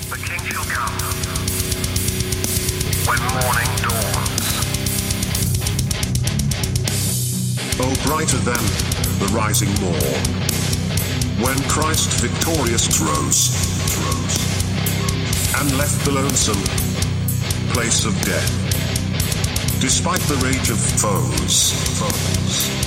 The king shall come when morning dawns. Oh, brighter than the rising morn, when Christ victorious rose, and left the lonesome place of death, despite the rage of foes.